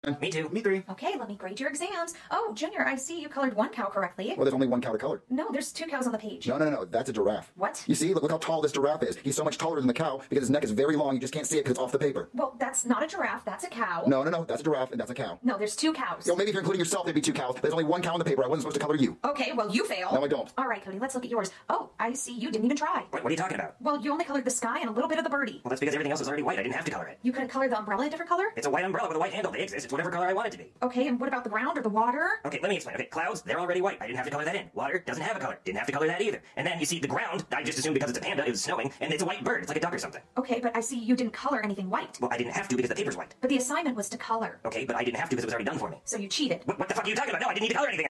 Me too. Me 3. Okay, let me grade your exams. Oh, Junior, I see you colored one cow correctly. Well, there's only one cow to color. No, there's 2 cows on the page. No. That's a giraffe. What? You see, look how tall this giraffe is. He's so much taller than the cow because his neck is very long. You just can't see it because it's off the paper. Well, that's not a giraffe. That's a cow. No. That's a giraffe and that's a cow. No, there's 2 cows. Maybe if you're including yourself, there'd be 2 cows. But there's only one cow on the paper. I wasn't supposed to color you. Okay, well, you fail. No, I don't. All right, Cody, let's look at yours. Oh, I see you didn't even try. What are you talking about? Well, you only colored the sky and a little bit of the birdie. Well, that's because everything else was already white. I didn't have to color it. You couldn't color the umbrella a different color? It's a white umbrella with a white handle. They exist. It's whatever color I want it to be. Okay, and what about the ground or the water? Okay, let me explain. Okay, clouds, they're already white. I didn't have to color that in. Water doesn't have a color. Didn't have to color that either. And then you see the ground, I just assumed because it's a panda, it was snowing, and it's a white bird. It's like a duck or something. Okay, but I see you didn't color anything white. Well, I didn't have to because the paper's white. But the assignment was to color. Okay, but I didn't have to because it was already done for me. So you cheated. What the fuck are you talking about? No, I didn't need to color anything.